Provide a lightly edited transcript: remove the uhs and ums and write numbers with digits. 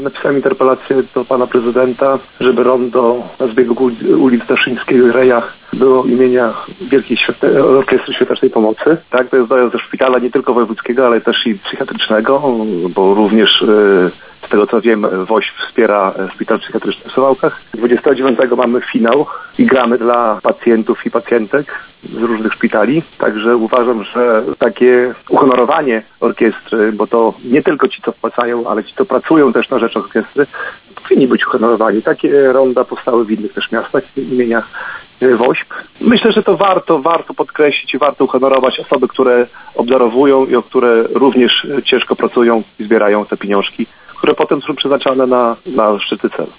Napisałem interpelację do pana prezydenta, żeby rondo na zbiegu ulic Daszyńskiego i Rejach było imienia Wielkiej Orkiestry Świątecznej Pomocy. Tak, to jest dojazd do szpitala nie tylko wojewódzkiego, ale też i psychiatrycznego, bo również z tego co wiem, WOŚP wspiera szpital psychiatryczny w Suwałkach. 29 mamy finał i gramy dla pacjentów i pacjentek z różnych szpitali. Także uważam, że takie uhonorowanie orkiestry, bo to nie tylko ci, co wpłacają, ale ci, co pracują też na rzecz orkiestry, powinni być uhonorowani. Takie ronda powstały w innych też miastach imienia WOŚP. Myślę, że to warto podkreślić i warto uhonorować osoby, które obdarowują i które również ciężko pracują i zbierają te pieniążki, które potem są przeznaczane na szczyty celu.